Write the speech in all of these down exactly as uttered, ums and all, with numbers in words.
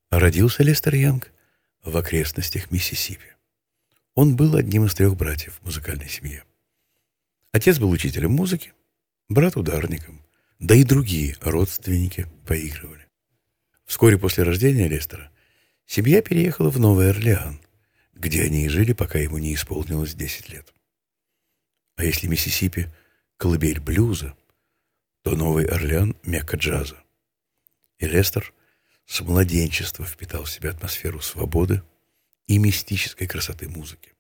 Родился Лестер Янг в окрестностях Миссисипи. Он был одним из трех братьев в музыкальной семье. Отец был учителем музыки, брат ударником, да и другие родственники поигрывали. Вскоре после рождения Лестера семья переехала в Новый Орлеан, где они и жили, пока ему не исполнилось десять лет. А если Миссисипи — колыбель блюза, то Новый Орлеан — мекка джаза. И Лестер с младенчества впитал в себя атмосферу свободы и мистической красоты музыки.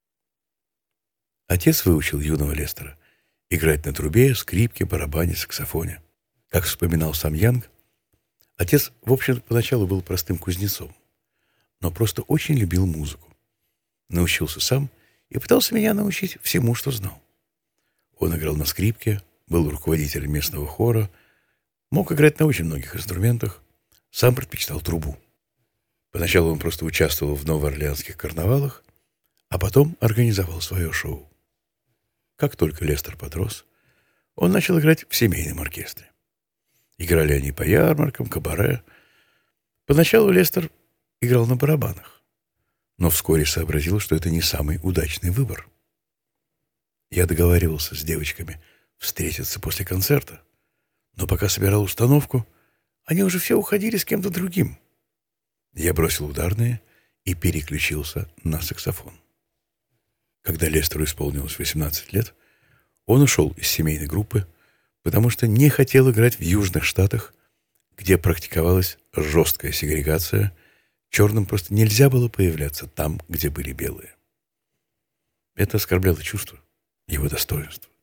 Отец выучил юного Лестера играть на трубе, скрипке, барабане, саксофоне. Как вспоминал сам Янг, отец, в общем, поначалу был простым кузнецом, но просто очень любил музыку. Научился сам и пытался меня научить всему, что знал. Он играл на скрипке, был руководителем местного хора, мог играть на очень многих инструментах, сам предпочитал трубу. Поначалу он просто участвовал в новоорлеанских карнавалах, а потом организовал свое шоу. Как только Лестер подрос, он начал играть в семейном оркестре. Играли они по ярмаркам, кабаре. Поначалу Лестер играл на барабанах, но вскоре сообразил, что это не самый удачный выбор. Я договаривался с девочками встретиться после концерта, но пока собирал установку, они уже все уходили с кем-то другим. Я бросил ударные и переключился на саксофон. Когда Лестеру исполнилось восемнадцать лет, он ушел из семейной группы, потому что не хотел играть в Южных Штатах, где практиковалась жесткая сегрегация. Черным просто нельзя было появляться там, где были белые. Это оскорбляло чувство, его достоинство.